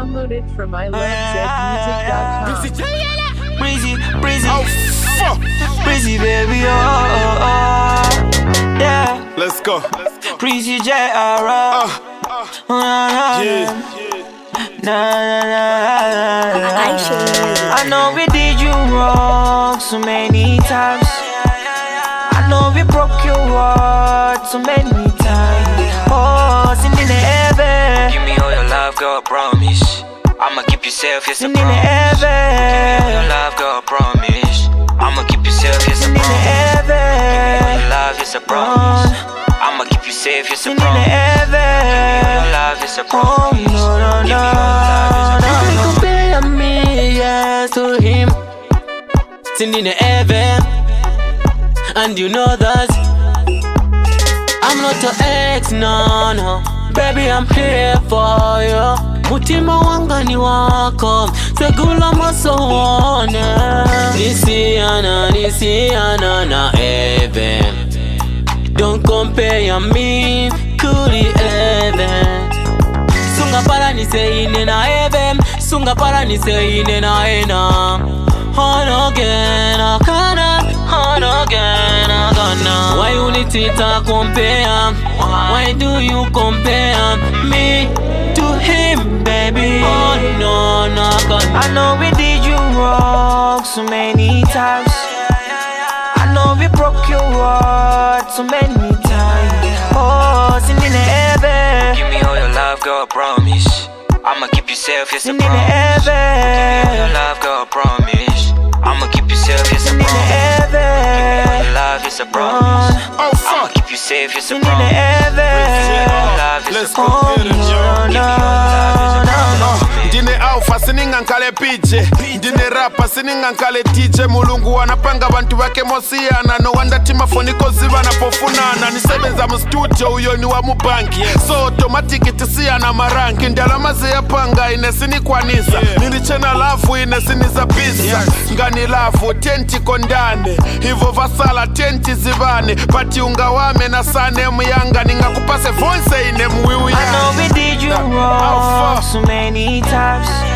Download it from ilovezmusic.com. Breezy, breezy, Oh, fuck. breezy, baby, yeah. Let's go. Breezy J.R. Yeah. I know we did you wrong so many times. I know we broke your heart so many times. Oh, sin in the heaven. Give me all your love, girl, promise. I'ma keep you safe, yes, I Sin in the promise. Give me all heaven. your love, girl, promise. I'ma keep you safe, yes, I Sin in the promise. Give me all heaven. your love, yes, I promise. I'ma keep you safe, yes, I Sin in the promise. Give me all heaven. your love, yes, I Oh promise. no no Give me no all your love, yes, I no promise. no. Compare me, yes, to him. Sitting in the heaven, and you know that I'm not your ex, no, no. Baby, I'm here for you. Mutima wanga ni wako, segula masoone. Nisiana na heaven. Don't compare me to the heaven. Sunga para ni seine na heaven. Sunga para ni seine na ena. On again, akana. On again, akana. Why you need to compare? Why do you compare me to him, baby? Oh no, no, I know we did you wrong so many times. I know we broke your heart so many times. Oh, sin in the heaven. Give me all your love, girl, promise. I'ma keep you safe, yes, I Sin in the promise. Give me all your heaven. love, girl, promise. I'ma keep you safe, yes, I Sin in the promise. Give me all heaven. your love, yes, I promise. Oh, I'ma fuck. keep you safe, yes, I Sin in the promise. heaven. Let's Oh, go get it, yo. No, no. Ndine alpha sininga nkale PJ, ndine rapper sininga nkale DJ. Mulungu wanapanga bantu bake mosiyana, no wonder timafoniko ziba napofunana. Nisebenza mu studio uyo ni wa mubanki, so automatic tisiyana maranki. Ndalama ziyapanga ine sinikwanisa, nilichena lafu ine sinizabisa. Ngani lafu tenti kondane, hivo vasala tenti zivane. Pati unga wame na sane muyanga, ninga kupase voice ine muwiwi I know we did you wrong so many times.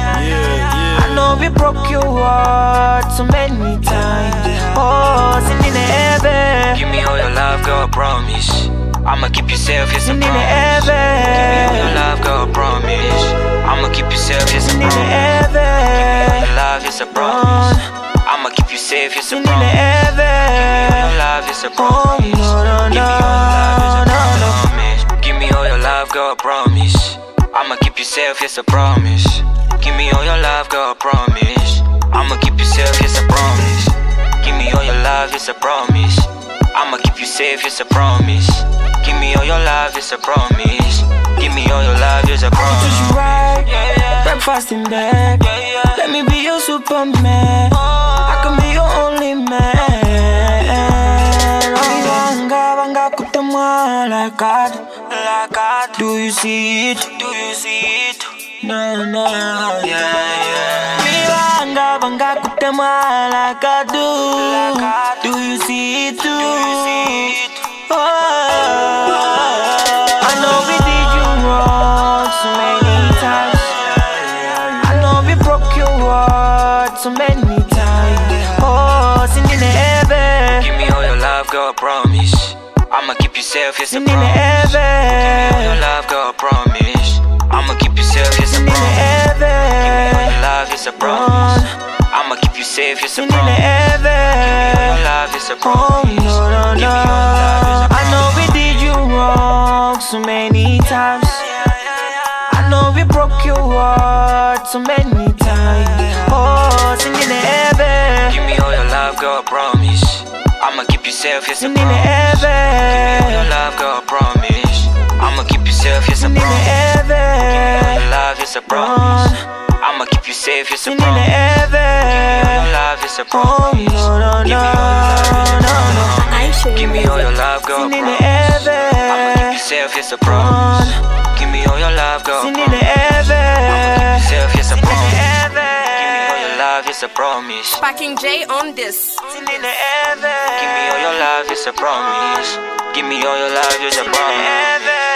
I know we broke your heart so many times. Oh, sin in the heaven. give me all your love, girl, promise. I'ma keep you safe, yes, I Sin in the promise. Give me all your heaven. love, girl, promise. I'ma keep you safe, yes, I Sin in the promise. Give me all heaven. your love, yes, I promise. I'ma keep you safe, yes, I Sin in the promise. Give me all heaven. your love, yes, I Oh promise. no no Give me all your love, yes, I no no. promise. Give me all your love, girl, promise. I'ma keep you safe, yes, I promise. Give me all your love, girl, promise. I'ma keep you safe, yes, I promise. Give me all your love, yes, I promise. I'ma keep you safe, yes, I promise. Give me all your love, yes, I promise. Give me all your love, yes, I Treat promise. you right, Yeah, breakfast in bed. yeah. Let me be your Superman. I can be your only man. Oh, wanga kutemwa like God. Do you see it? Do you see it? No, no. Yeah. Me wanga kutemwa like I do. Do you see it too? Oh, I know we did you wrong so many times. I know we broke your heart so many times. Oh, sin in the heaven. Give me all your love, girl, promise. I'ma keep you safe, yes, I Sin in the promise. Give me all your heaven. love, girl, promise. I'ma keep you safe, yes, I Sin in the promise. Give me all heaven. your love, yes, I promise. I'ma keep you safe, yes, I Sin in the promise. Give me all your heaven. love, yes, I Oh promise. no no Give me no. all your love, yes, I I know we did you wrong so many times. I know we broke your heart so many times. Oh, sin in the heaven. Give me all your love, girl, promise. I'ma keep you safe, yes, I Sin in the promise. Give me all your heaven. love, girl, promise. I'ma keep you safe, yes, I Sin in the promise. Give me all heaven. your love, yes, I promise. I'ma keep you safe, yes, I Sin in the promise. Give me all your heaven. love, yes, I Oh promise. no no Give me no all your love, yes, I no no. promise. Give me all your love, girl, Sin in the promise. I'ma keep heaven. you safe, yes, I promise. Give me all your love, girl, Sin in the promise. I'ma keep heaven. you safe, yes, I Sin in the promise. Give me all heaven. your love, yes, I promise. Packing J on this. Sin in the heaven. Give me all your love, yes, I promise. Give me all your love, yes, I Sin in the promise. heaven.